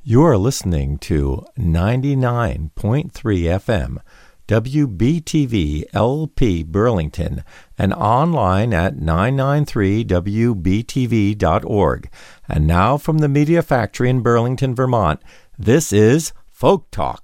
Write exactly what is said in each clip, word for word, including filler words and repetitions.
You're listening to ninety-nine point three F M, W B T V L P Burlington, and online at nine ninety-three W B T V dot org. And now from the Media Factory in Burlington, Vermont, this is Folk Talk.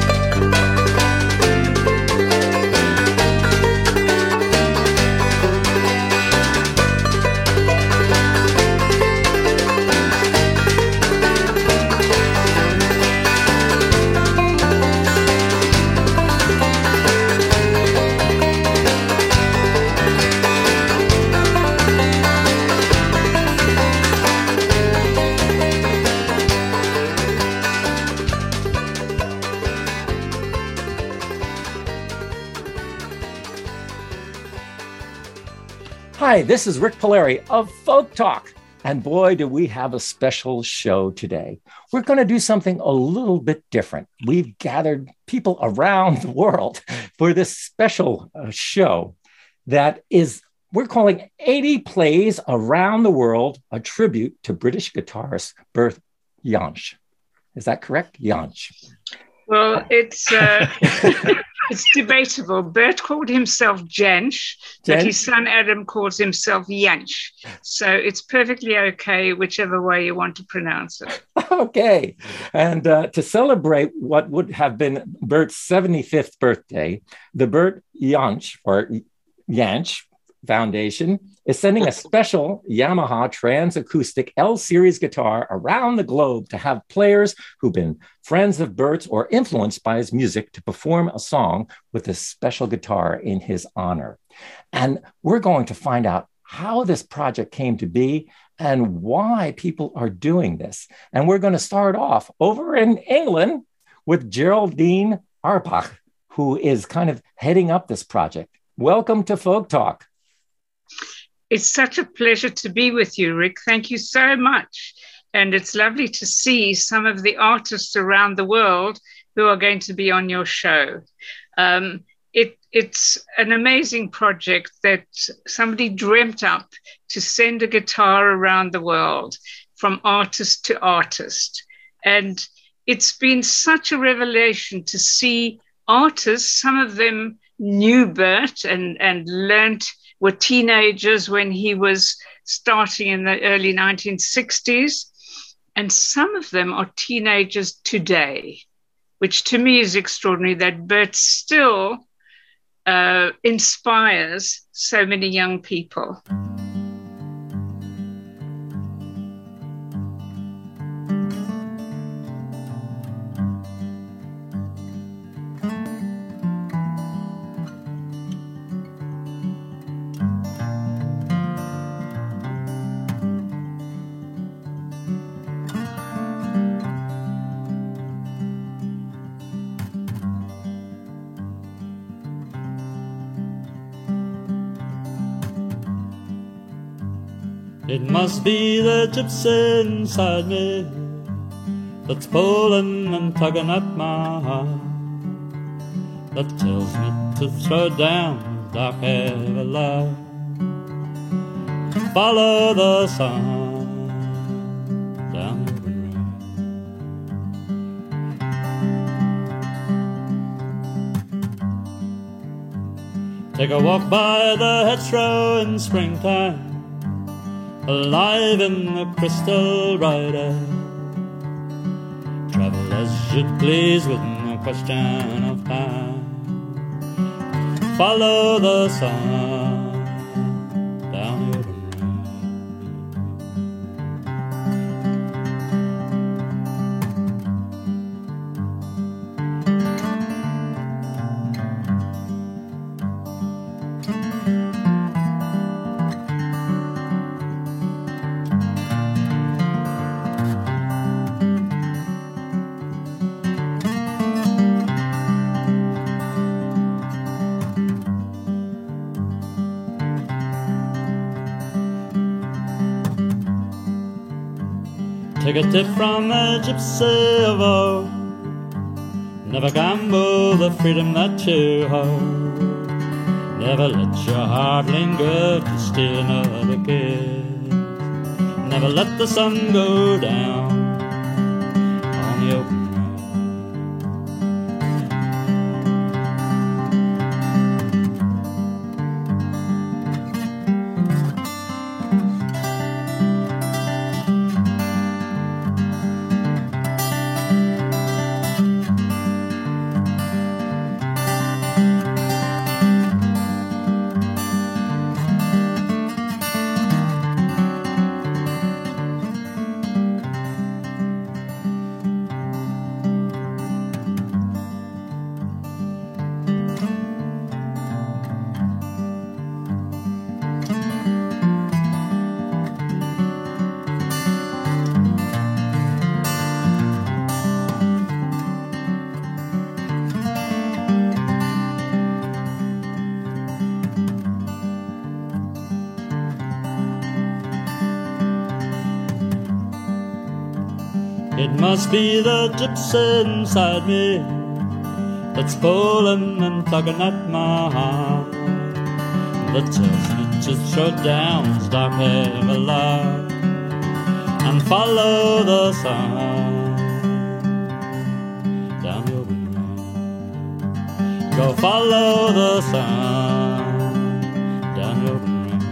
Hi, this is Rick Polari of Folk Talk, and boy, do we have a special show today. We're going to do something a little bit different. We've gathered people around the world for this special uh, show that is, we're calling eighty Plays Around the World, a tribute to British guitarist Bert Jansch. Is that correct? Jansch. Well, it's uh, it's debatable. Bert called himself Jansch, but his son Adam calls himself Jansch. So it's perfectly okay, whichever way you want to pronounce it. Okay. And uh, to celebrate what would have been Bert's seventy-fifth birthday, the Bert Jansch, or Jansch Foundation is sending a special Yamaha Trans-Acoustic L-Series guitar around the globe to have players who've been friends of Bert's or influenced by his music to perform a song with a special guitar in his honor. And we're going to find out how this project came to be and why people are doing this. And we're going to start off over in England with Geraldine Arpach, who is kind of heading up this project. Welcome to Folk Talk. It's such a pleasure to be with you, Rick. Thank you so much. And it's lovely to see some of the artists around the world who are going to be on your show. Um, it, it's an amazing project that somebody dreamt up to send a guitar around the world from artist to artist. And it's been such a revelation to see artists, some of them knew Bert and, and learned were teenagers when he was starting in the early nineteen sixties. And some of them are teenagers today, which to me is extraordinary that Bert still uh, inspires so many young people. It must be the gypsy inside me that's pulling and tugging at my heart, that tells me to throw down the dark heavy light, follow the sun down the road. Take a walk by the hedgerow in springtime, alive in the crystal bright air. Travel as you please with no question of time. Follow the sun down your road. Take a tip from the gypsy of old, never gamble the freedom that you hold. Never let your heart linger to steal another kiss. Never let the sun go down open road. It must be the gypsy inside me that's pulling and tugging at my heart, that tells me to throw down stop heavy love and follow the sun down your road. Go follow the sun down your road.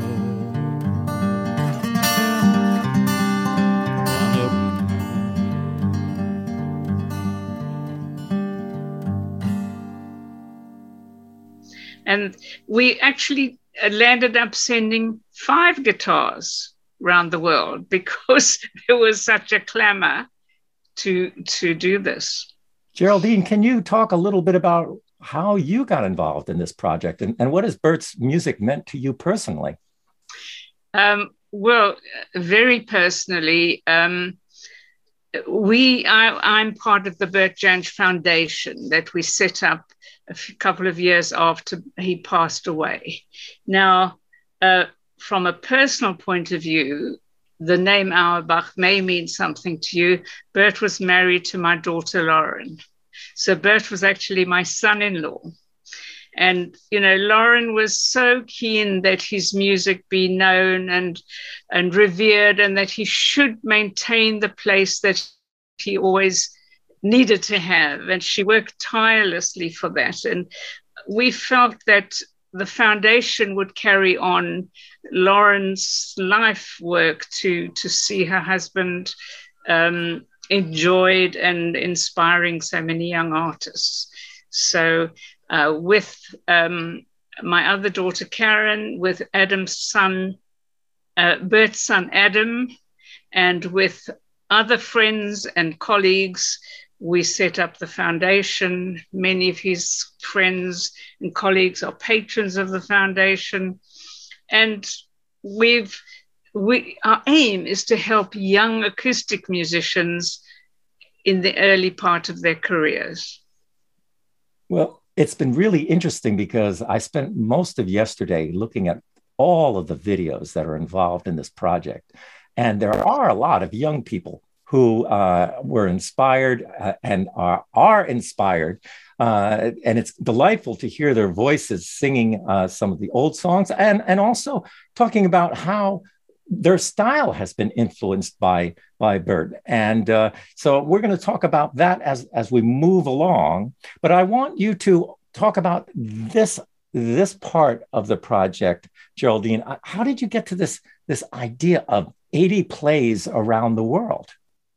And we actually landed up sending five guitars around the world because there was such a clamor to, to do this. Geraldine, can you talk a little bit about how you got involved in this project and, and what has Bert's music meant to you personally? Um, well, very personally, um, we I, I'm part of the Bert Jansch Foundation that we set up a few, couple of years after he passed away. Now, uh, from a personal point of view, the name Auerbach may mean something to you. Bert was married to my daughter, Lauren. So Bert was actually my son-in-law. And, you know, Lauren was so keen that his music be known and, and revered, and that he should maintain the place that he always needed to have. And she worked tirelessly for that. And we felt that the foundation would carry on Lauren's life work to, to see her husband um, enjoyed and inspiring so many young artists. So uh, with um, my other daughter, Karen, with Adam's son, uh, Bert's son, Adam, and with other friends and colleagues, we set up the foundation. Many of his friends and colleagues are patrons of the foundation. And we've, we, our aim is to help young acoustic musicians in the early part of their careers. Well, it's been really interesting because I spent most of yesterday looking at all of the videos that are involved in this project. And there are a lot of young people who uh, were inspired uh, and are, are inspired. Uh, and it's delightful to hear their voices singing uh, some of the old songs and, and also talking about how their style has been influenced by, by Bert. And uh, so we're going to talk about that as, as we move along. But I want you to talk about this, this part of the project, Geraldine. How did you get to this, this idea of eighty plays around the world?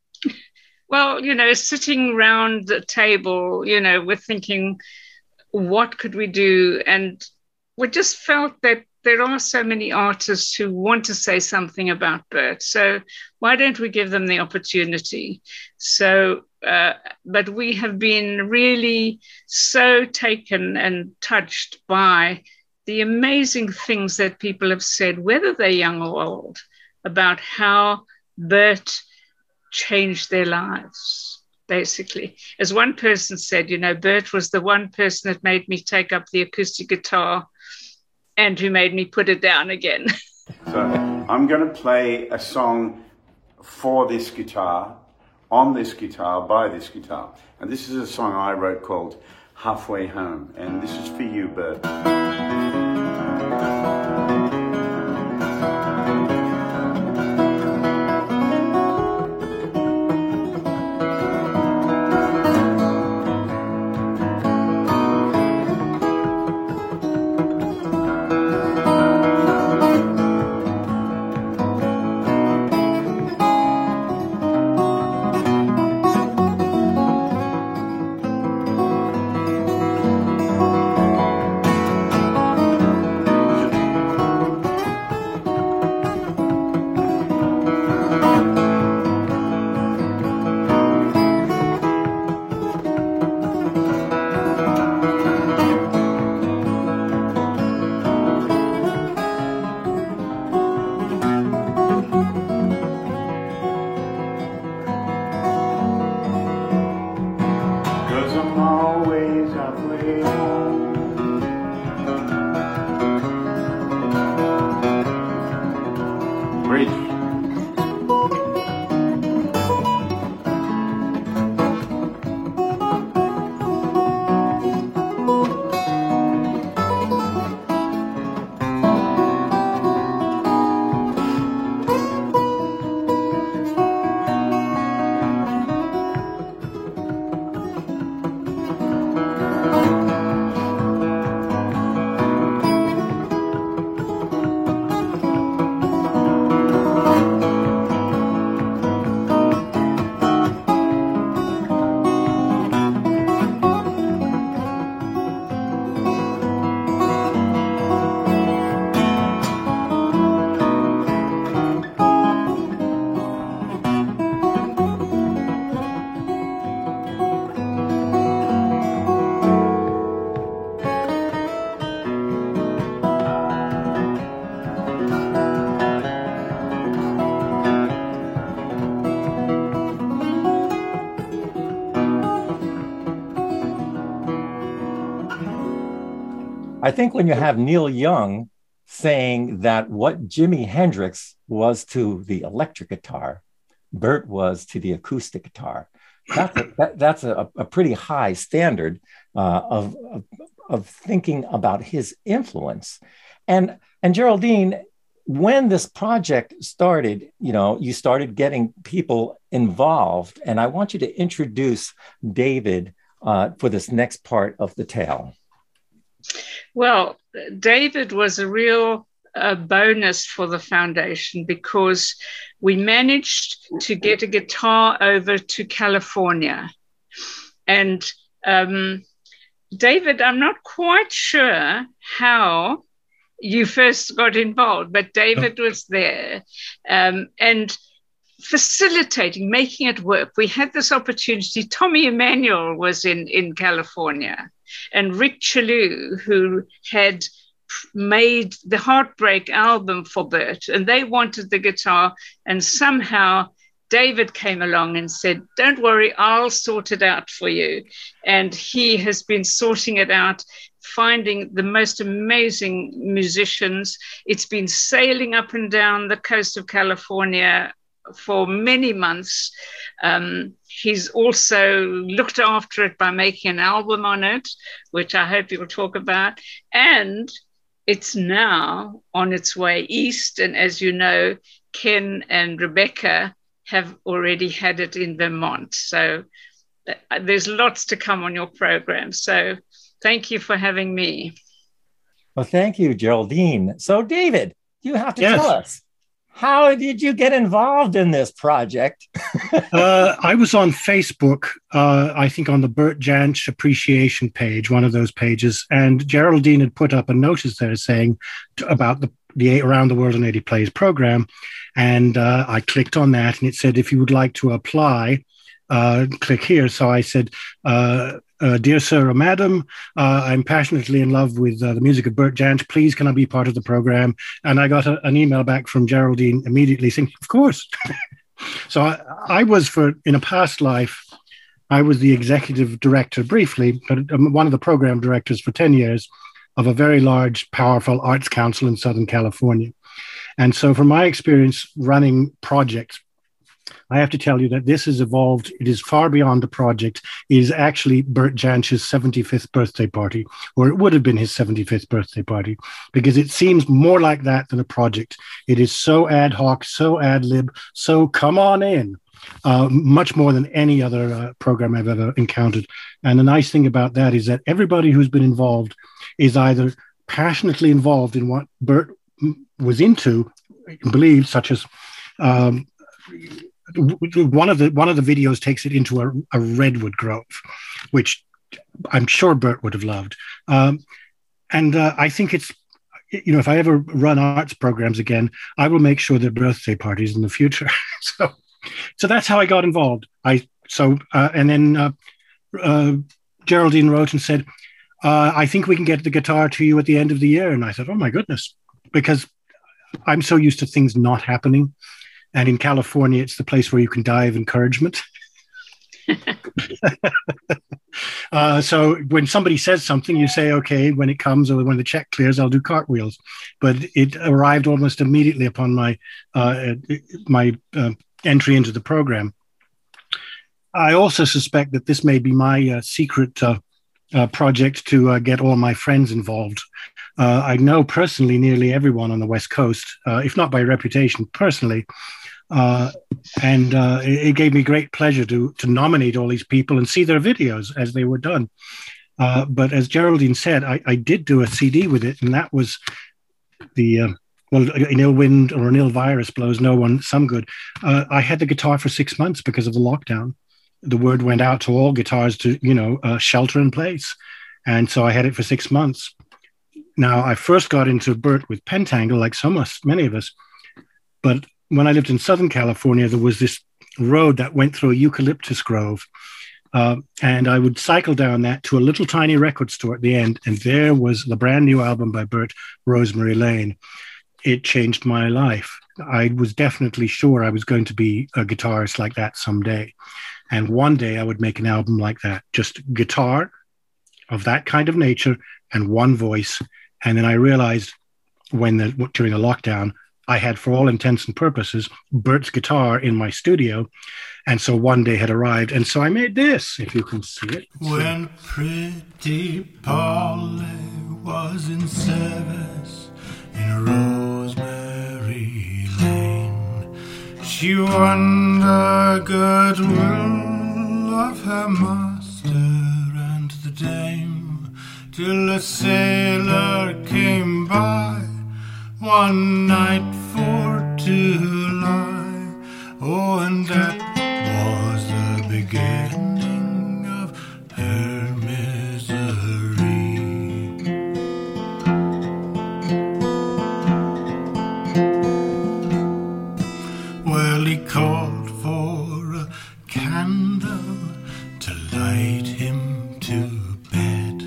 Well, you know, sitting around the table, you know, we're thinking, what could we do? And we just felt that there are so many artists who want to say something about Bert. So why don't we give them the opportunity? So, uh, but we have been really so taken and touched by the amazing things that people have said, whether they're young or old, about how Bert changed their lives, basically. As one person said, you know, Bert was the one person that made me take up the acoustic guitar and who made me put it down again. So I'm going to play a song for this guitar, on this guitar, by this guitar. And this is a song I wrote called Halfway Home. And this is for you, Bert. I'm always halfway home. Bridge. I think when you have Neil Young saying that what Jimi Hendrix was to the electric guitar, Bert was to the acoustic guitar, that's a, that, that's a, a pretty high standard uh, of, of, of thinking about his influence. And, and Geraldine, when this project started, you know, you started getting people involved, and I want you to introduce David uh, for this next part of the tale. Well, David was a real uh, bonus for the foundation because we managed to get a guitar over to California. And um, David, I'm not quite sure how you first got involved, but David was there um, and facilitating, making it work. We had this opportunity. Tommy Emmanuel was in, in California, and Rick Chellew, who had made the Heartbreak album for Bert, and they wanted the guitar, and somehow David came along and said, don't worry, I'll sort it out for you. And he has been sorting it out, finding the most amazing musicians. It's been sailing up and down the coast of California for many months. Um, he's also looked after it by making an album on it, which I hope you'll talk about. And it's now on its way east. And as you know, Ken and Rebecca have already had it in Vermont. So uh, there's lots to come on your program. So thank you for having me. Well, thank you, Geraldine. So David, you have to yes. tell us, how did you get involved in this project? uh, I was on Facebook, uh, I think on the Bert Jansch appreciation page, one of those pages, and Geraldine had put up a notice there saying to, about the, the Around the World in eighty Plays program, and uh, I clicked on that, and it said, if you would like to apply, uh, click here. So I said, uh, Uh, dear sir or madam, uh, I'm passionately in love with uh, the music of Bert Jansch. Please, can I be part of the program? And I got a, an email back from Geraldine immediately saying, of course. So I, I was, for in a past life, I was the executive director briefly, but one of the program directors for ten years of a very large, powerful arts council in Southern California. And so from my experience running projects, I have to tell you that this has evolved. It is far beyond a project. It is actually Bert Jansch's seventy-fifth birthday party, or it would have been his seventy-fifth birthday party, because it seems more like that than a project. It is so ad hoc, so ad lib, so come on in, uh, much more than any other uh, program I've ever encountered. And the nice thing about that is that everybody who's been involved is either passionately involved in what Bert was into, believed, such as um, one of the one of the videos takes it into a, a redwood grove, which I'm sure Bert would have loved. Um, and uh, I think it's, you know, if I ever run arts programs again, I will make sure there are birthday parties in the future. so, so that's how I got involved. I so uh, and then uh, uh, Geraldine wrote and said, uh, I think we can get the guitar to you at the end of the year. And I said, oh my goodness, because I'm so used to things not happening. And in California, it's the place where you can die of encouragement. Uh, so when somebody says something, you say, okay, when it comes or when the check clears, I'll do cartwheels. But it arrived almost immediately upon my uh, my uh, entry into the program. I also suspect that this may be my uh, secret uh, uh, project to uh, get all my friends involved. Uh, I know personally nearly everyone on the West Coast, uh, if not by reputation, personally. Uh, and uh, it, it gave me great pleasure to to nominate all these people and see their videos as they were done. Uh, but as Geraldine said, I, I did do a C D with it, and that was the, uh, well, an ill wind or an ill virus blows no one some good. Uh, I had the guitar for six months because of the lockdown. The word went out to all guitars to, you know, uh, shelter in place. And so I had it for six months. Now, I first got into Bert with Pentangle, like so much, many of us. But when I lived in Southern California, there was this road that went through a eucalyptus grove. Uh, and I would cycle down that to a little tiny record store at the end. And there was the brand new album by Bert, Rosemary Lane. It changed my life. I was definitely sure I was going to be a guitarist like that someday. And one day I would make an album like that, just guitar of that kind of nature and one voice. And then I realized when the, during the lockdown, I had, for all intents and purposes, Bert's guitar in my studio. And so one day had arrived. And so I made this, if you can see it. When pretty Polly was in service in Rosemary Lane, she won the goodwill of her master and the dame, till a sailor came by one night for to lie. Oh, and that was the beginning of her misery. Well, he called for a candle to light him to bed,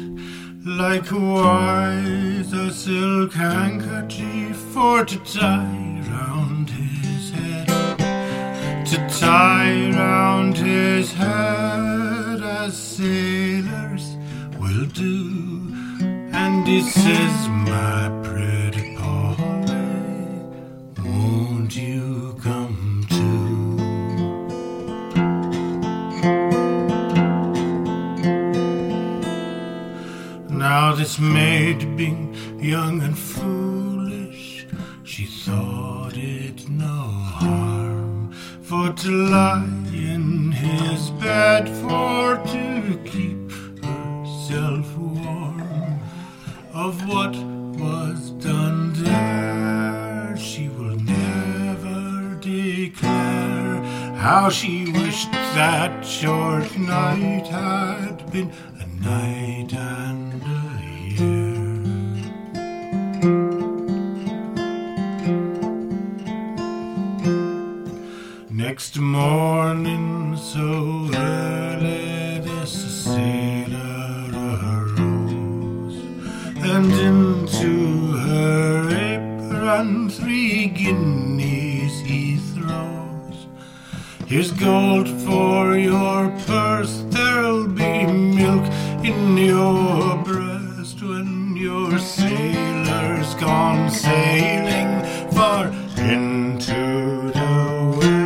likewise a silk handkerchief for to tie round his head, to tie round his head as sailors will do. And he says, my pretty Polly, won't you come too? Now this maid, being young and foolish, she thought it no harm for to lie in his bed, for to keep herself warm. Of what was done there, she will never declare how she wished that short night had been a night and a year. Next morning, so early, this sailor arose, and into her apron three guineas he throws. Here's gold for your purse, there'll be milk in your breast when your sailor's gone sailing far into the west.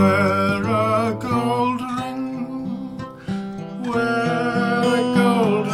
Wear a gold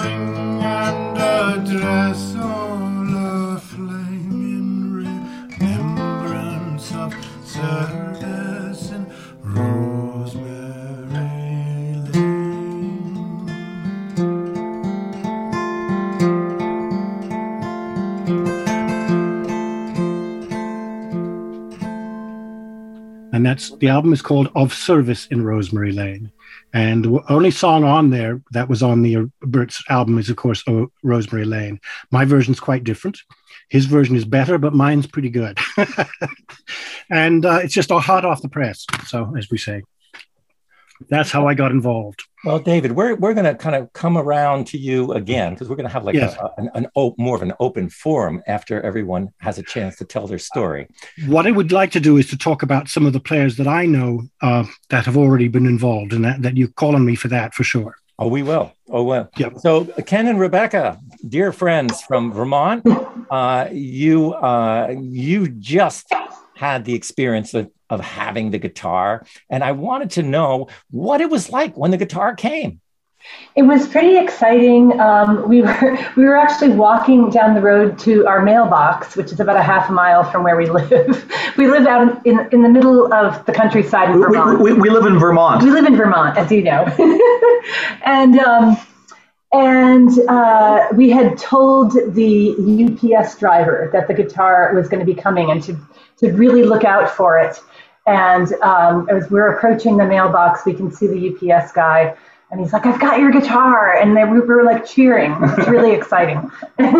that's the album is called Of Service in Rosemary Lane. And the only song on there that was on the uh, Bert's album is, of course, oh, Rosemary Lane. My version's quite different. His version is better, but mine's pretty good. And uh, it's just all hot off the press, so as we say. That's how I got involved. Well, David, we're we're going to kind of come around to you again, because we're going to have like yes. a, an, an op- more of an open forum after everyone has a chance to tell their story. What I would like to do is to talk about some of the players that I know uh, that have already been involved, and that, that you call on me for that for sure. Oh, we will. Oh, well. Yep. So Ken and Rebecca, dear friends from Vermont, uh, you uh, you just had the experience of, of having the guitar. And I wanted to know what it was like when the guitar came. It was pretty exciting. Um, we were we were actually walking down the road to our mailbox, which is about a half a mile from where we live. We live out in, in the middle of the countryside in Vermont. We, we, we live in Vermont. We live in Vermont, as you know. and um, and uh, we had told the U P S driver that the guitar was going to be coming and to, to really look out for it. And um, as we're approaching the mailbox, we can see the U P S guy. And he's like, "I've got your guitar." And then we were like cheering. It's really exciting.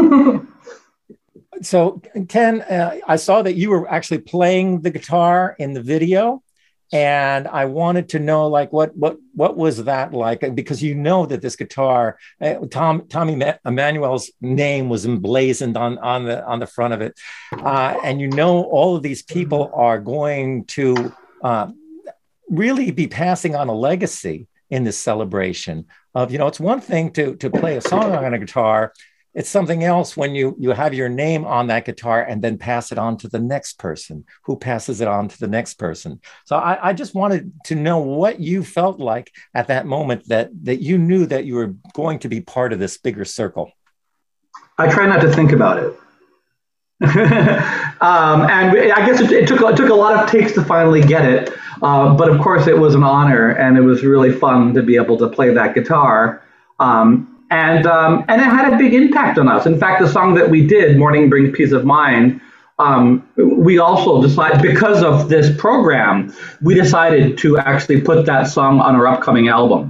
So, Ken, uh, I saw that you were actually playing the guitar in the video. And I wanted to know, like, what what what was that like? Because you know that this guitar, uh, Tom Tommy Emmanuel's name was emblazoned on on the on the front of it, uh, and you know all of these people are going to uh, really be passing on a legacy in this celebration of, you know, it's one thing to to play a song on a guitar. It's something else when you you have your name on that guitar and then pass it on to the next person who passes it on to the next person. So I, I just wanted to know what you felt like at that moment, that that you knew that you were going to be part of this bigger circle. I try not to think about it. um, and I guess it, it took it took a lot of takes to finally get it. Uh, but of course, it was an honor, and it was really fun to be able to play that guitar. Um, and um, and it had a big impact on us. In fact, the song that we did, "Morning Brings Peace of Mind," um, we also decided, because of this program, we decided to actually put that song on our upcoming album.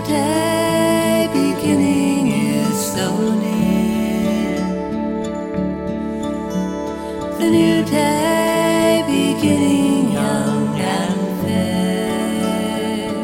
day beginning is so near. The new day beginning young and fair.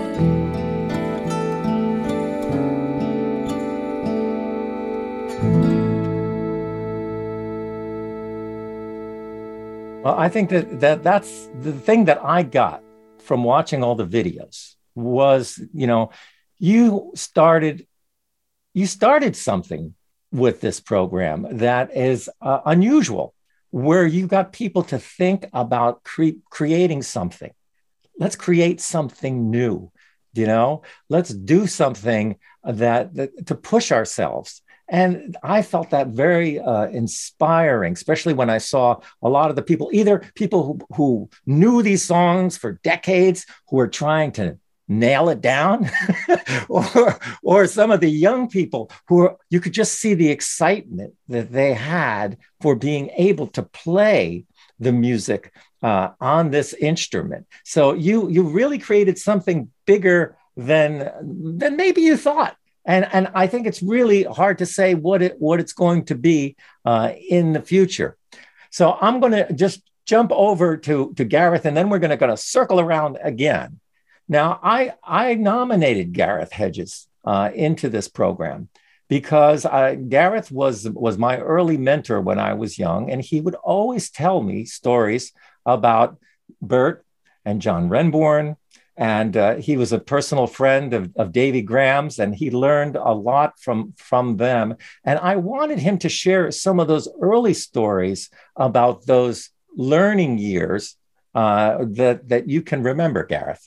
Well, I think that, that that's the thing that I got from watching all the videos was, you know, you started, you started something with this program that is uh, unusual, where you got people to think about cre- creating something. Let's create something new, you know, let's do something that, that to push ourselves. And I felt that very uh, inspiring, especially when I saw a lot of the people, either people who, who knew these songs for decades, who were trying to nail it down, or, or some of the young people who were, you could just see the excitement that they had for being able to play the music uh, on this instrument. So you, you really created something bigger than, than maybe you thought. And, and I think it's really hard to say what it what it's going to be uh, in the future. So I'm going to just jump over to, to Gareth, and then we're going to going to circle around again. Now, I, I nominated Gareth Hedges uh, into this program because uh, Gareth was, was my early mentor when I was young, and he would always tell me stories about Bert and John Renbourn. And uh, he was a personal friend of, of Davy Graham's, and he learned a lot from, from them. And I wanted him to share some of those early stories about those learning years uh, that, that you can remember, Gareth.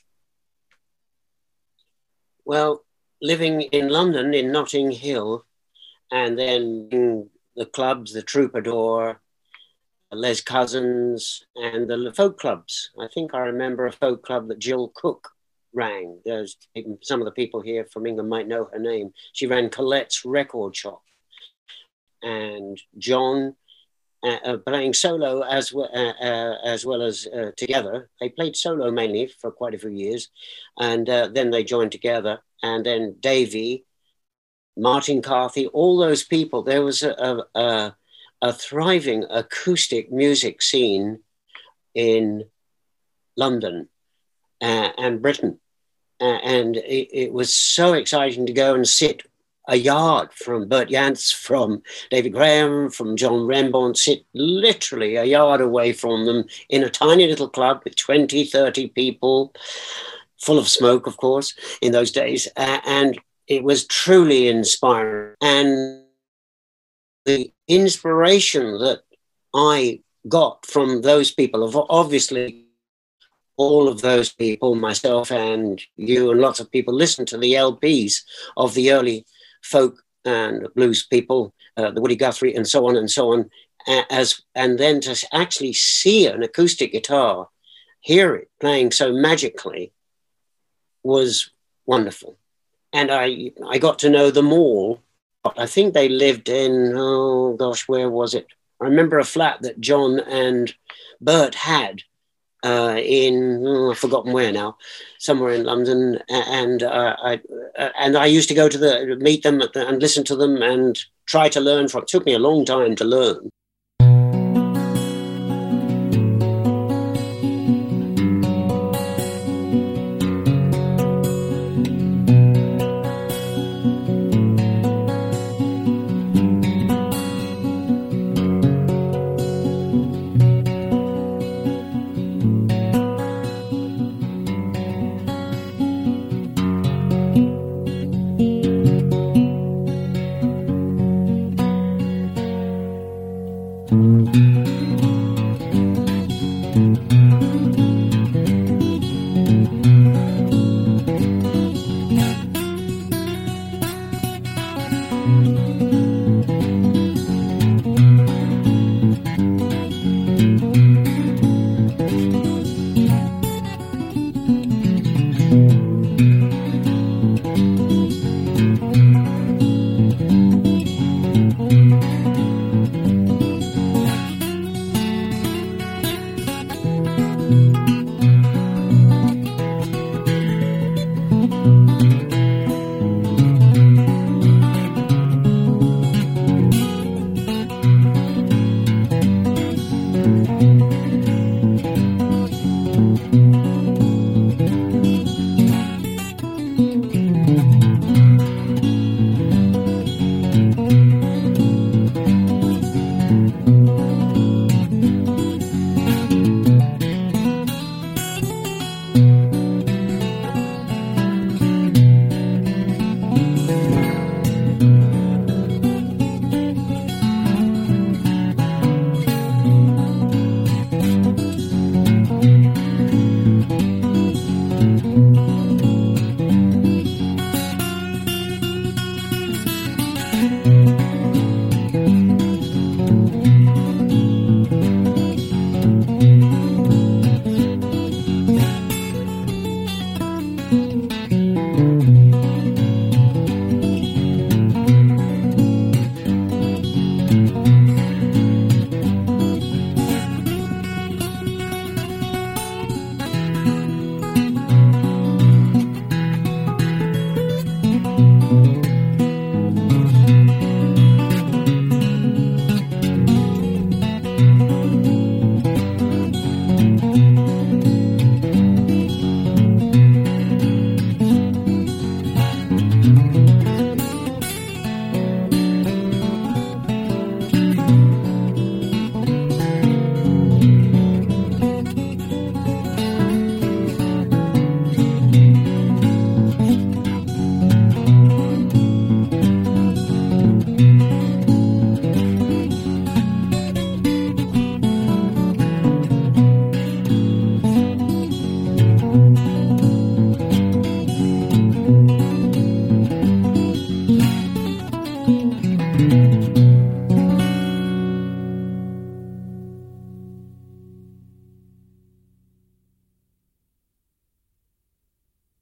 Well, living in London, in Notting Hill, and then in the clubs, the Troubadour, Les Cousins, and the folk clubs. I think I remember a folk club that Jill Cook ran. There's some of the people here from England might know her name. She ran Colette's Record Shop. And John uh, uh, playing solo as well, uh, uh, as well as uh, together. They played solo mainly for quite a few years, and uh, then they joined together. And then Davy, Martin Carthy, all those people. There was a, a, a a thriving acoustic music scene in London uh, and Britain. Uh, and it, it was so exciting to go and sit a yard from Bert Jansch, from David Graham, from John Renbourn, sit literally a yard away from them in a tiny little club with twenty, thirty people, full of smoke, of course, in those days. Uh, and it was truly inspiring. And the inspiration that I got from those people, of obviously all of those people, myself and you and lots of people, listened to the L Ps of the early folk and blues people, uh, the Woody Guthrie and so on and so on, as and then to actually see an acoustic guitar, hear it playing so magically, was wonderful. And I, I got to know them all. I think they lived in, oh gosh, where was it? I remember a flat that John and Bert had uh, in, oh, I've forgotten where now, somewhere in London. And uh, I uh, and I used to go to the, meet them at the, and listen to them and try to learn from. It took me a long time to learn.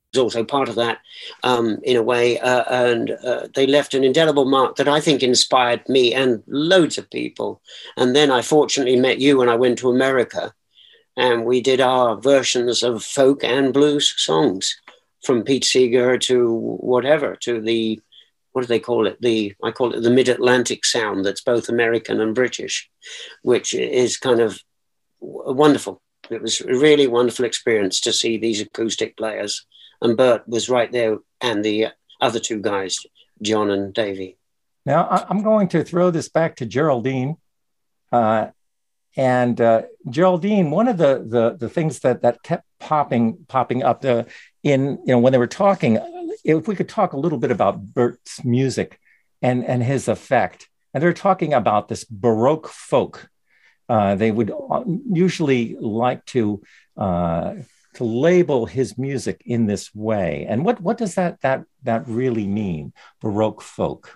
was also part of that um, in a way. Uh, and uh, they left an indelible mark that I think inspired me and loads of people. And then I fortunately met you when I went to America, and we did our versions of folk and blues songs, from Pete Seeger to whatever, to the, what do they call it? The I call it the Mid-Atlantic sound that's both American and British, which is kind of wonderful. It was a really wonderful experience to see these acoustic players. And Bert was right there, and the other two guys, John and Davey. Now, I'm going to throw this back to Geraldine. Uh, and uh, Geraldine, one of the, the, the things that, that kept popping popping up uh, in, you know, when they were talking, if we could talk a little bit about Bert's music and, and his effect. And they're talking about this Baroque folk. Uh, they would usually like to uh, to label his music in this way. And what, what does that that that really mean, Baroque folk?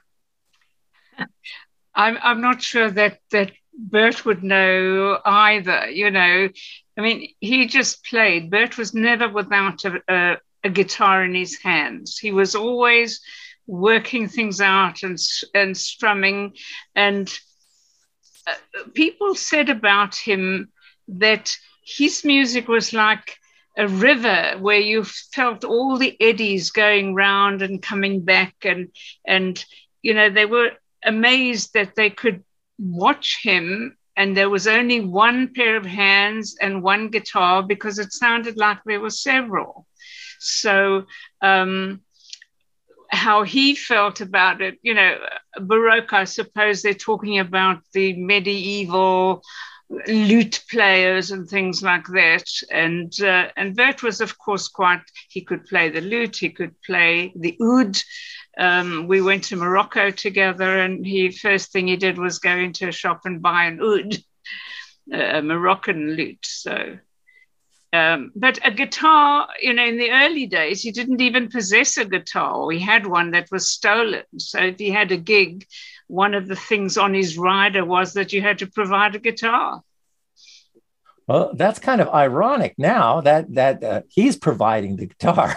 I'm I'm not sure that that Bert would know either. You know, I mean, he just played. Bert was never without a, a, a guitar in his hands. He was always working things out and and strumming. And uh, people said about him that his music was like a river where you felt all the eddies going round and coming back, and and you know, they were amazed that they could watch him and there was only one pair of hands and one guitar, because it sounded like there were several. So um, how he felt about it, you know, Baroque, I suppose they're talking about the medieval lute players and things like that. And uh, and Bert was, of course, quite, he could play the lute, he could play the oud. Um, we went to Morocco together, and he first thing he did was go into a shop and buy an oud, a Moroccan lute. So, um, but a guitar, you know, in the early days, he didn't even possess a guitar. He had one that was stolen. So if he had a gig, one of the things on his rider was that you had to provide a guitar. Well, that's kind of ironic now that that uh, he's providing the guitar.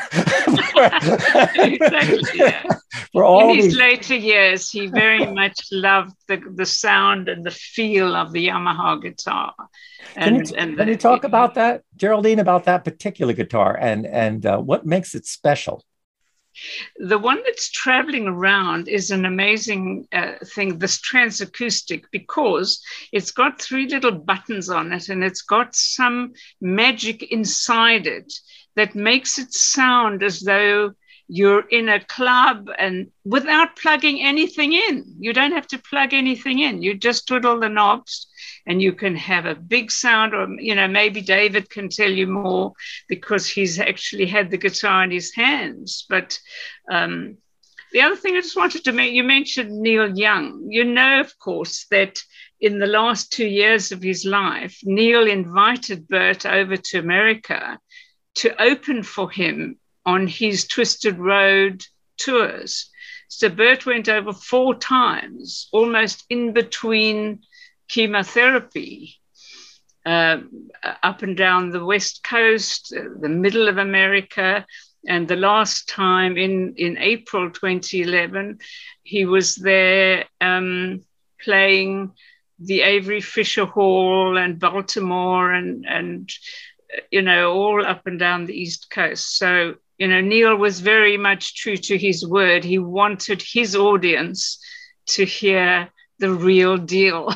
Exactly, yeah. For all in his these... later years, he very much loved the, the sound and the feel of the Yamaha guitar. And, Can you, and can the, you talk about that, Geraldine, about that particular guitar and, and uh, what makes it special? The one that's traveling around is an amazing uh, thing, this transacoustic, because it's got three little buttons on it and it's got some magic inside it that makes it sound as though you're in a club and without plugging anything in. You don't have to plug anything in. You just twiddle the knobs and you can have a big sound, or, you know, maybe David can tell you more because he's actually had the guitar in his hands. But um, the other thing I just wanted to make, you mentioned Neil Young. You know, of course, that in the last two years of his life, Neil invited Bert over to America to open for him on his Twisted Road tours. So Bert went over four times, almost in between chemotherapy, uh, up and down the West Coast, uh, the middle of America. And the last time in, in April twenty eleven, he was there um, playing the Avery Fisher Hall and Baltimore and, and, you know, all up and down the East Coast. So, you know, Neil was very much true to his word. He wanted his audience to hear the real deal.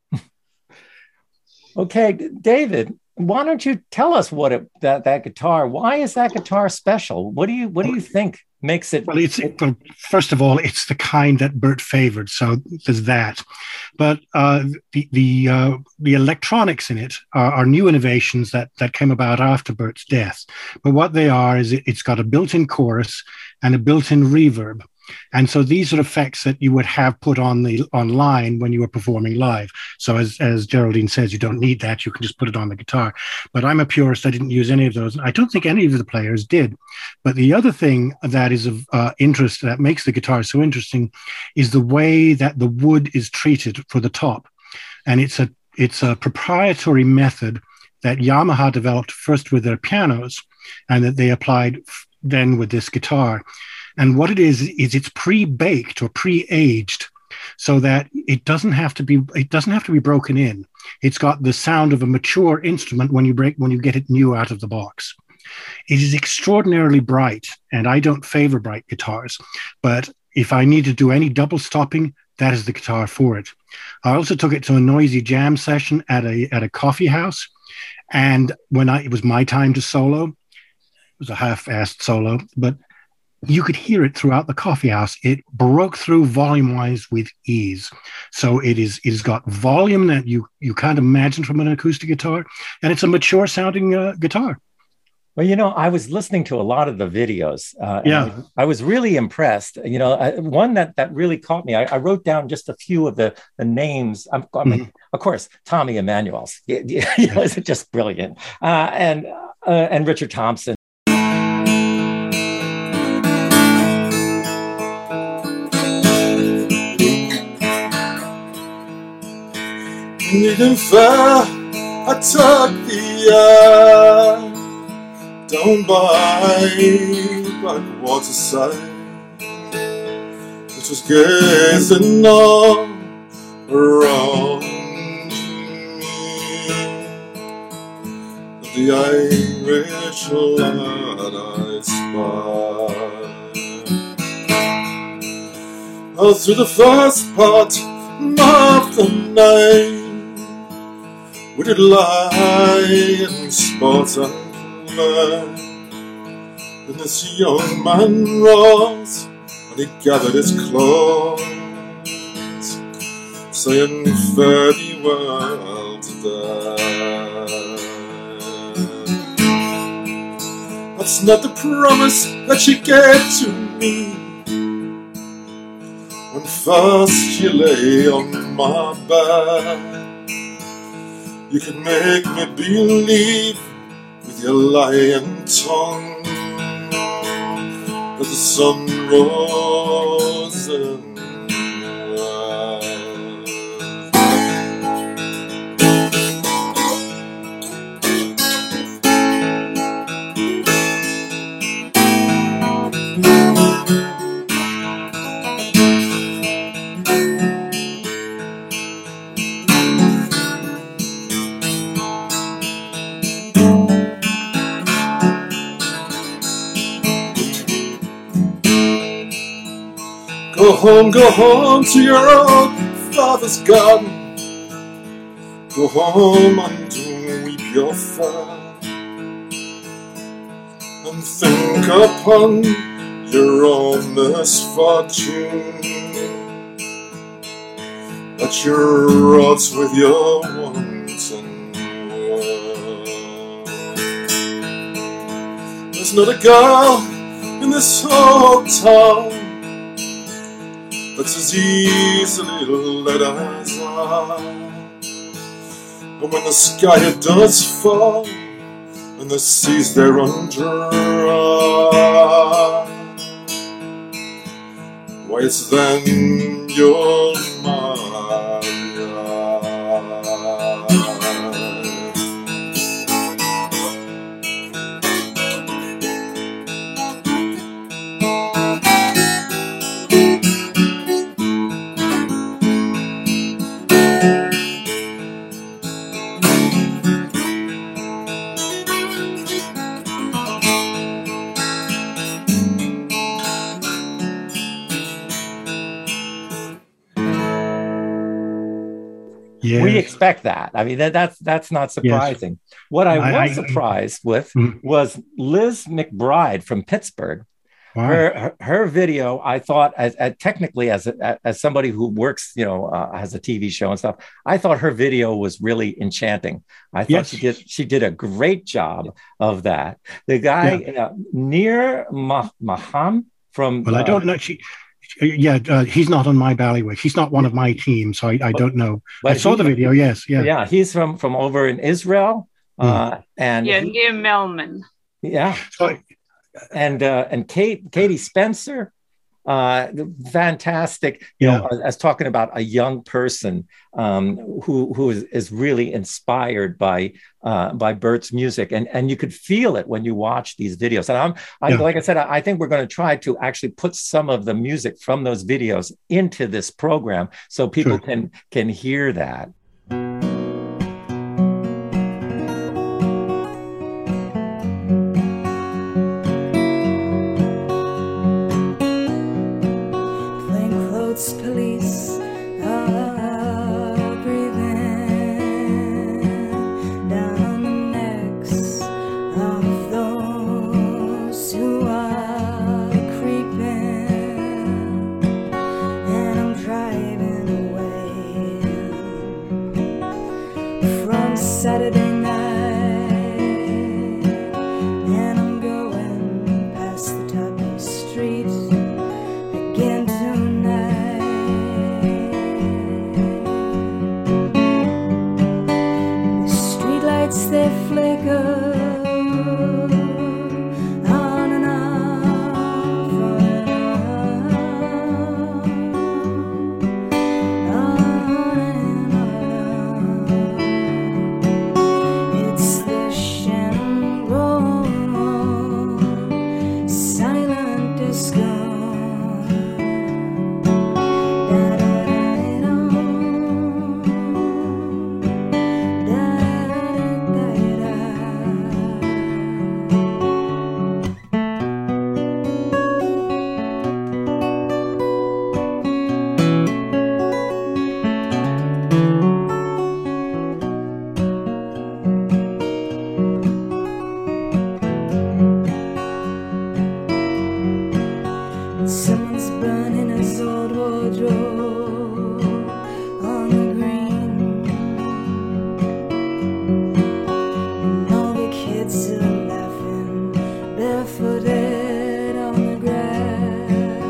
Okay, David, why don't you tell us what it, that that guitar? Why is that guitar special? What do you what do you think makes it? Well, it's well, first of all, it's the kind that Bert favored, so there's that. But uh, the the uh, the electronics in it are, are new innovations that that came about after Bert's death. But what they are is it, it's got a built-in chorus and a built-in reverb. And so these are effects that you would have put on the online when you were performing live. So as, as Geraldine says, you don't need that. You can just put it on the guitar. But I'm a purist. I didn't use any of those. I don't think any of the players did. But the other thing that is of uh, interest, that makes the guitar so interesting, is the way that the wood is treated for the top. And it's a, it's a proprietary method that Yamaha developed first with their pianos, and that they applied then with this guitar. And what it is, is it's pre-baked or pre-aged so that it doesn't have to be, it doesn't have to be broken in. It's got the sound of a mature instrument when you break, when you get it new out of the box. It is extraordinarily bright, and I don't favor bright guitars, but if I need to do any double stopping, that is the guitar for it. I also took it to a noisy jam session at a at a coffee house, and when I, it was my time to solo, it was a half-assed solo, but you could hear it throughout the coffee house. It broke through volume-wise with ease. So it is it has got volume that you you can't imagine from an acoustic guitar, and it's a mature-sounding uh, guitar. Well, you know, I was listening to a lot of the videos. Uh, Yeah. and I, I was really impressed. You know, I, one that that really caught me. I, I wrote down just a few of the the names. I'm, I mean, Mhm. of course, Tommy Emmanuel's. You know, it's just brilliant. Uh, and uh, and Richard Thompson. Needing fair, I took the air down by Blackwater side, which was gazing all around me. The Irish lad I spied all through the first part of the night. We did lie in sport and play. Then this young man rose and he gathered his clothes, saying, "Fare thee well today." That's not the promise that she gave to me when first she lay on my bed. You can make me believe with your lying tongue that the sun rose in the Go home, go home to your old father's garden. Go home and weep your fill, and think upon your own misfortune, that you wrought with your wanton will. There's not a girl in this whole town that's as easily led as I. And when the sky it does fall and the seas they're undry, why it's then you'll marry. Yeah. We expect that. I mean, that, that's that's not surprising. Yes. What I, I was I, surprised with mm-hmm. was Liz McBride from Pittsburgh. Wow. Her, her her video, I thought, as, as technically as a, as somebody who works, you know, uh, has a T V show and stuff, I thought her video was really enchanting. I thought yes. she did she did a great job of that. The guy yeah. uh, Nir Mah- Maham from well, uh, I don't know. She. Yeah, uh, he's not on my bailiwick. He's not one of my team, so I, I don't know. But I saw he, the video. Yes, yeah, yeah. He's from from over in Israel, mm. uh, and yeah, he, near Melman. Yeah, so, and uh, and Kate Katie Spencer Uh, fantastic, you Yeah. know, as, as talking about a young person um, who who is, is really inspired by uh, by Bert's music, and and you could feel it when you watch these videos. And I'm, I, Yeah. like I said, I, I think we're going to try to actually put some of the music from those videos into this program so people Sure. can can hear that. Plainclothes police are breathing down the necks of those who are creeping, and I'm driving away from Saturday night, and I'm going past the top of the street again tonight. The streetlights, they flicker on and off, on and on, on and on. It's the Shannon Road, silent disco. Someone's burning his old wardrobe on the green, and all the kids are laughing barefooted on the grass,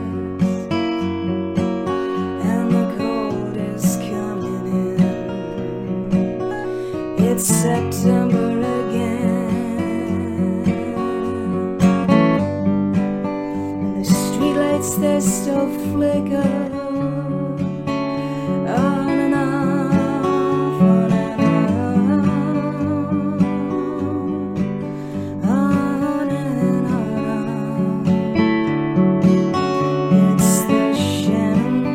and the cold is coming in. It's September again. The streetlights, they still flicker on and off, on and on, on and on. It's the Shannon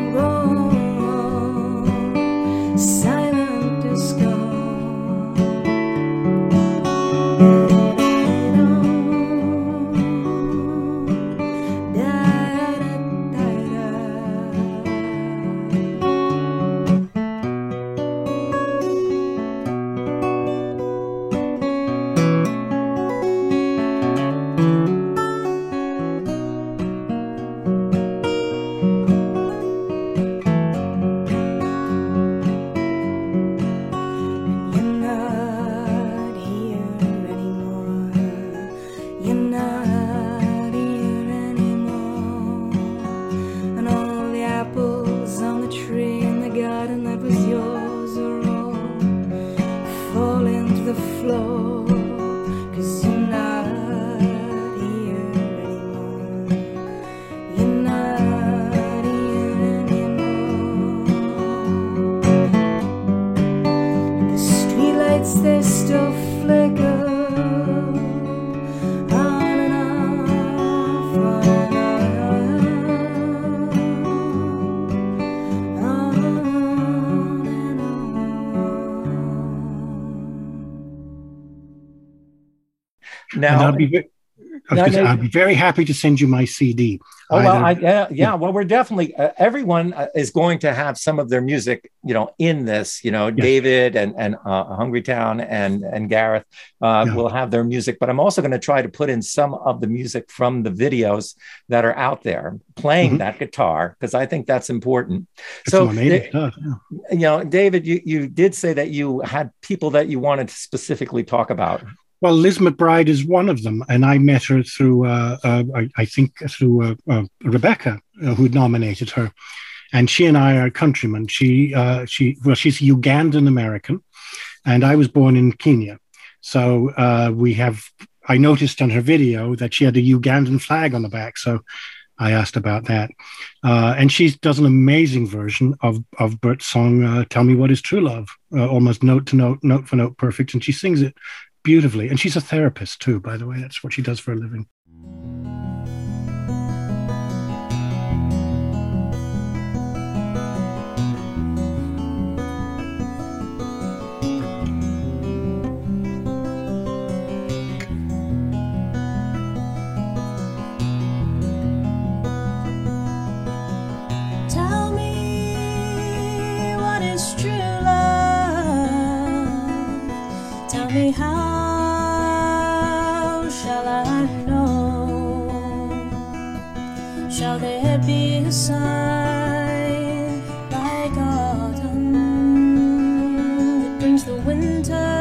Road, silent disco. You're not here anymore. You're not here anymore. And all the apples on the tree in the garden that was yours are all falling to the floor. 'Cause you're not here anymore. You're not here anymore. The streetlights, they still flicker on and off, on and on, on and on. And I'll Now, be, ve- I was No, gonna say, no. I'll be very happy to send you my C D. oh well, I, Either- yeah, yeah. Well, we're definitely uh, everyone uh, is going to have some of their music, you know, in this. You know, Yes. David and and uh, Hungry Town and and Gareth uh, Yeah. will have their music, but I'm also going to try to put in some of the music from the videos that are out there playing Mhm. that guitar because I think that's important. It's So, some amazing Da- stuff. Yeah. you know, David, you you did say that you had people that you wanted to specifically talk about. Well, Liz McBride is one of them, and I met her through, uh, uh, I, I think, through uh, uh, Rebecca, uh, who nominated her, and she and I are countrymen. She, uh, she, well, she's Ugandan American, and I was born in Kenya, so uh, we have. I noticed on her video that she had a Ugandan flag on the back, so I asked about that. Uh, and she does an amazing version of, of Bert's song, uh, Tell Me What Is True Love, uh, almost note to note, note for note perfect. And she sings it beautifully. And she's a therapist too, by the way. That's what she does for a living. How shall I know? Shall there be a sign like autumn that brings the winter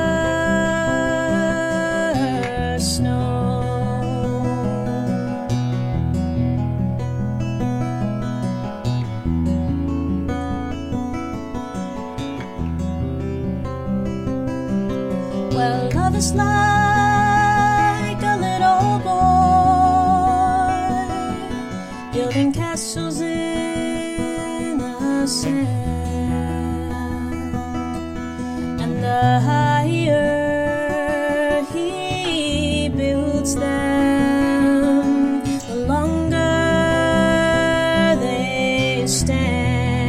snow? Well, love is like a little boy building castles in the sand, and the higher he builds them, the longer they stand.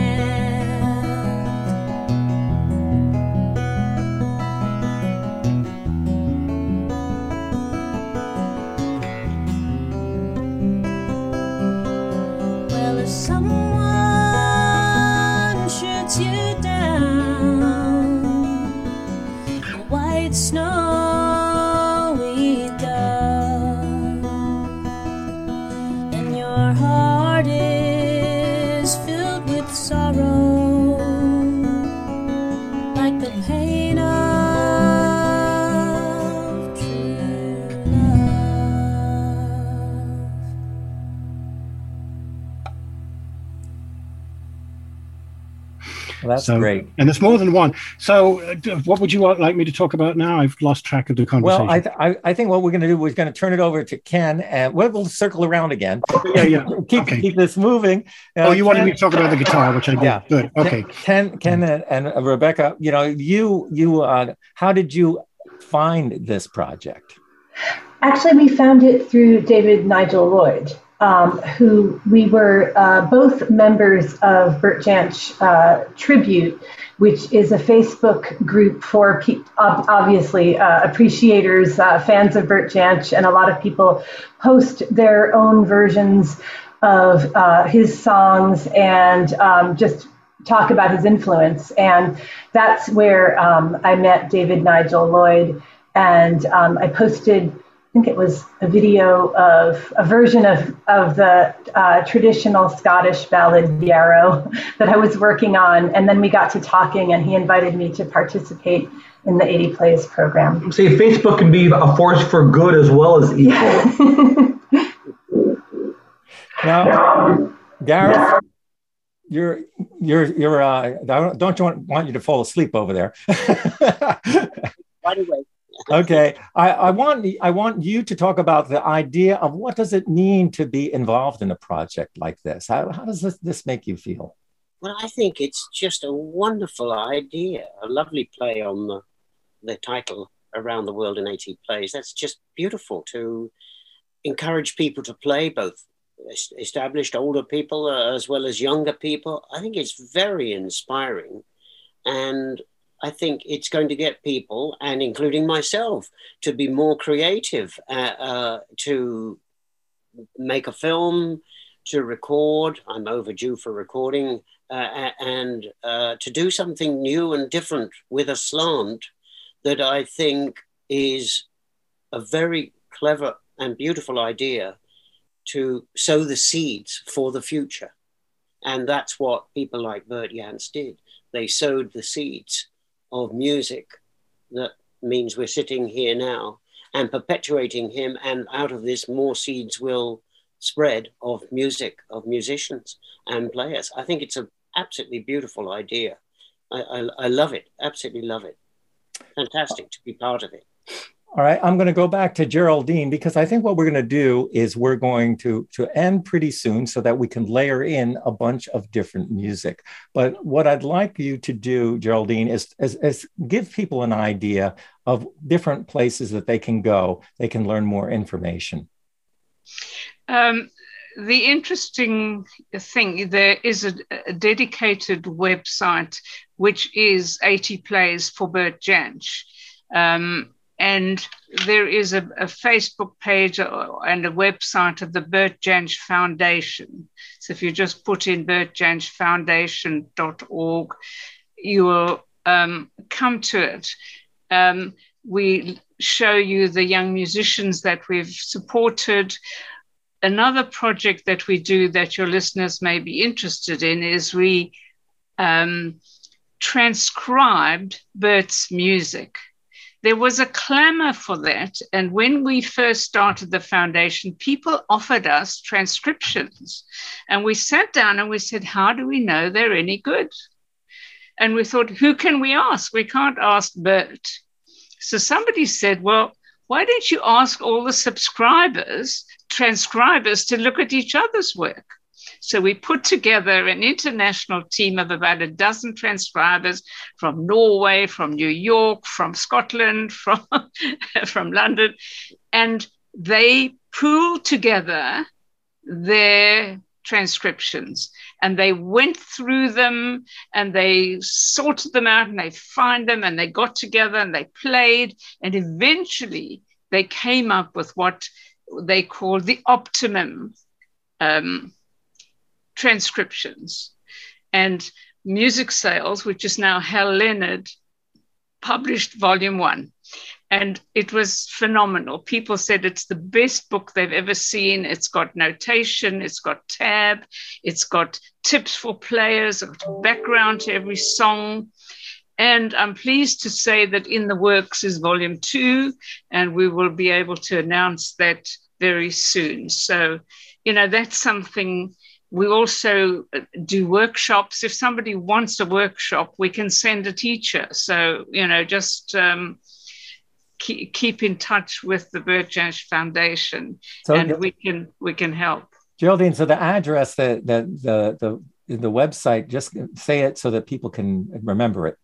Someone shoots you down a white snowy dove, and your heart is filled with sorrow, like the pain of true love. Well, that's so great. And there's more than one. So uh, what would you like me to talk about now? I've lost track of the conversation. Well, I, th- I, I think what we're going to do is going to turn it over to Ken, and we'll, we'll circle around again. Yeah, yeah. keep, Okay. keep this moving. Uh, oh, you wanted Ken, me to talk about the guitar, which I did. Yeah. Good. Okay. Ken, Ken and, and Rebecca, you know, you, you, uh, how did you find this project? Actually, we found it through David Nigel Lloyd, um, who we were uh, both members of Bert Jansch uh, Tribute, which is a Facebook group for pe- ob- obviously uh, appreciators, uh, fans of Bert Jansch, and a lot of people post their own versions of uh, his songs and um, just talk about his influence. And that's where um, I met David Nigel Lloyd, and um, I posted, I think it was a video of a version of, of the uh, traditional Scottish ballad Yarrow that I was working on. And then we got to talking, and he invited me to participate in the eighty Plays program. See, Facebook can be a force for good as well as evil. Now, Gareth, you're, you're, you're, uh, don't you want, want you to fall asleep over there? Right away. Okay, I, I want I want you to talk about the idea of what does it mean to be involved in a project like this? How, how does this, this make you feel? Well, I think it's just a wonderful idea, a lovely play on the, the title, Around the World in eighty Plays. That's just beautiful to encourage people to play, both established older people uh, as well as younger people. I think it's very inspiring, and I think it's going to get people, and including myself, to be more creative, uh, uh, to make a film, to record. I'm overdue for recording, uh, and uh, to do something new and different with a slant that I think is a very clever and beautiful idea to sow the seeds for the future. And that's what people like Bert Jansch did. They sowed the seeds of music that means we're sitting here now and perpetuating him, and out of this more seeds will spread of music, of musicians and players. I think it's an absolutely beautiful idea. I, I, I love it, absolutely love it. Fantastic to be part of it. All right, I'm going to go back to Geraldine because I think what we're going to do is we're going to, to end pretty soon so that we can layer in a bunch of different music. But what I'd like you to do, Geraldine, is, is, is give people an idea of different places that they can go, they can learn more information. Um, the interesting thing, there is a, a dedicated website, which is eighty Plays for Bert Jansch. Um, And there is a, a Facebook page and a website of the Bert Jansch Foundation. So if you just put in bert jansch foundation dot org, you will um, come to it. Um, we show you the young musicians that we've supported. Another project that we do that your listeners may be interested in is we um, transcribed Bert's music. There was a clamor for that. And when we first started the foundation, people offered us transcriptions. And we sat down and we said, how do we know they're any good? And we thought, who can we ask? We can't ask Bert. So somebody said, well, why don't you ask all the subscribers, transcribers, to look at each other's work? So we put together an international team of about a dozen transcribers from Norway, from New York, from Scotland, from, from London, and they pooled together their transcriptions and they went through them and they sorted them out and they found them and they got together and they played, and eventually they came up with what they call the optimum um, transcriptions. And Music Sales, which is now Hal Leonard, published volume one. And it was phenomenal. People said it's the best book they've ever seen. It's got notation, it's got tab, it's got tips for players, it's got a background to every song. And I'm pleased to say that in the works is volume two, and we will be able to announce that very soon. So, you know, that's something. We also do workshops. If somebody wants a workshop, we can send a teacher. So, you know, just um, keep, keep in touch with the Bert Jansch Foundation, so, and we can we can help. Geraldine, so the address, the the the the, the website, just say it so that people can remember it.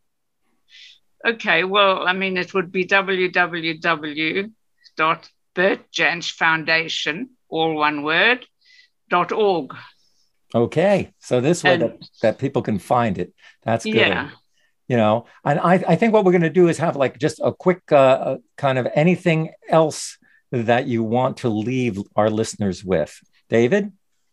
Okay, well, I mean, it would be w w w dot bert jansch foundation, all one word, dot org. Okay, so this way and, that, that people can find it. That's good. Yeah. You know, and I, I think what we're going to do is have like just a quick uh, kind of anything else that you want to leave our listeners with. David?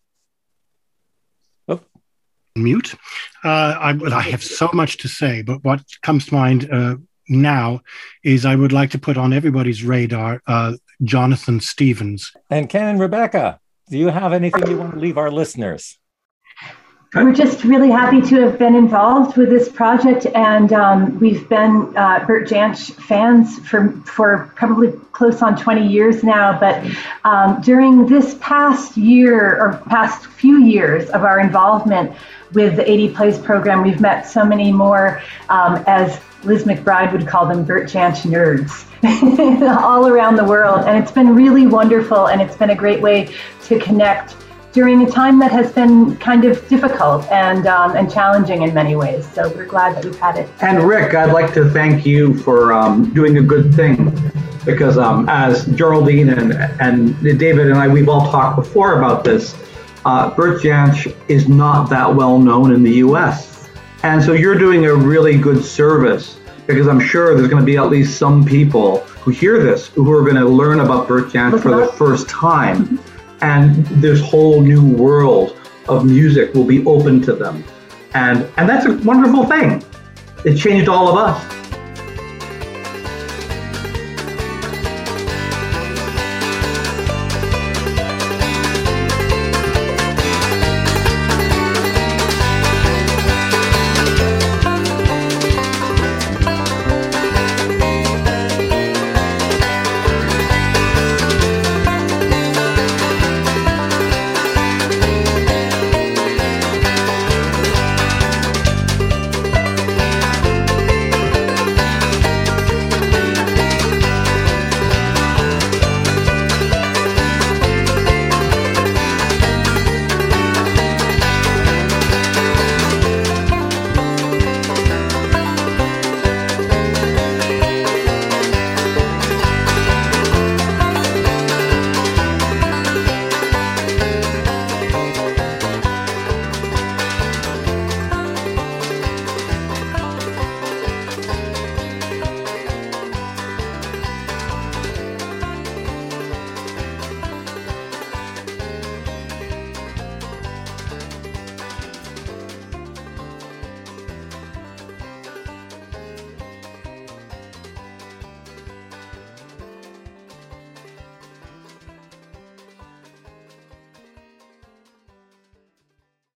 Oh. Mute. Uh, I, I have so much to say, but what comes to mind uh, now is I would like to put on everybody's radar uh, Jonathan Stevens. And Ken and Rebecca, do you have anything you want to leave our listeners? We're just really happy to have been involved with this project, and um, we've been uh, Bert Jansch fans for for probably close on twenty years now. But um, during this past year or past few years of our involvement with the eighty Plays program, we've met so many more, um, as Liz McBride would call them, Bert Jansch nerds, all around the world, and it's been really wonderful, and it's been a great way to connect during a time that has been kind of difficult and um, and challenging in many ways. So we're glad that we've had it. And Rick, I'd like to thank you for um, doing a good thing, because um, as Geraldine and, and David and I, we've all talked before about this, uh, Bert Jansch is not that well known in the U S. And so you're doing a really good service, because I'm sure there's going to be at least some people who hear this who are going to learn about Bert Jansch for the first time. Mm-hmm. And this whole new world of music will be open to them. And, and that's a wonderful thing. It changed all of us.